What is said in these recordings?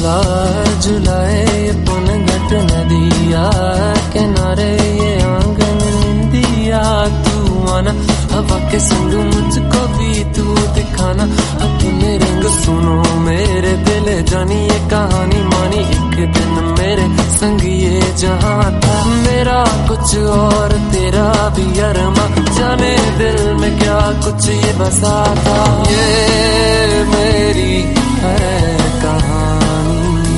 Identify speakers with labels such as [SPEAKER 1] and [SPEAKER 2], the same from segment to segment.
[SPEAKER 1] झूला झुलाए पुन घट नदिया किनारे ये आंगन निंदिया तू आना हवा के संग मुझको भी तू दिखाना अपने रंग सुनो मेरे दिल जानी ये कहानी मानी एक दिन मेरे संग ये जहां था मेरा कुछ और तेरा भी अरमा जाने दिल में क्या कुछ ये बसा था ये मेरी है कहानी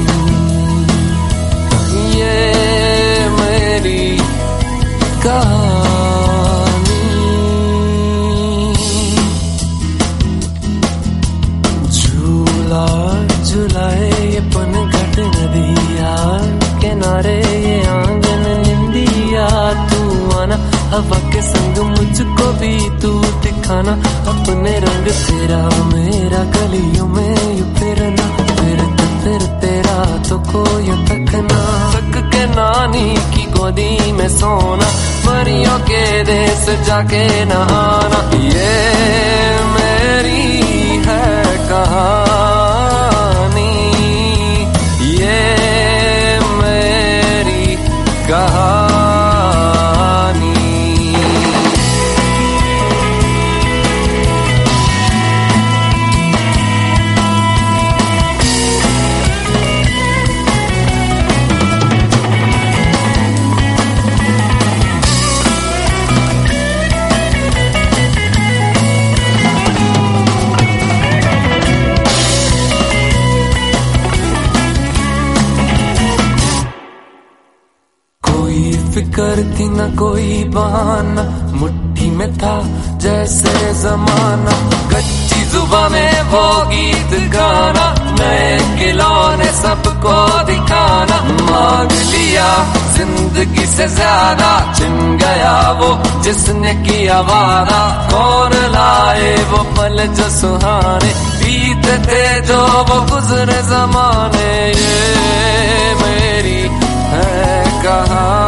[SPEAKER 1] ये मेरी कहानी झूला झुलाए ये पन घट नदिया किनारे ये आंगन निंदिया तू आना हवा के संग मुझको भी तू दिखाना अपने रंग तेरा मेरा गलियों में यू फिरना फिर तेरा तो कोई तकना तक के नानी की गोदी में सोना परियों के देश जाके नहाना ये मेरी है कहानी ये मेरी कहानी फिकर थी न कोई बहाना मुट्ठी में था जैसे जमाना कच्ची जुबान में वो गीत गाना नए खिलौने सबको दिखाना मांग लिया जिंदगी से ज्यादा छिन गया वो जिसने किया वादा कौन लाए वो पल जो सुहाने बीते थे जो वो गुजरे जमाने ये मेरी है कहानी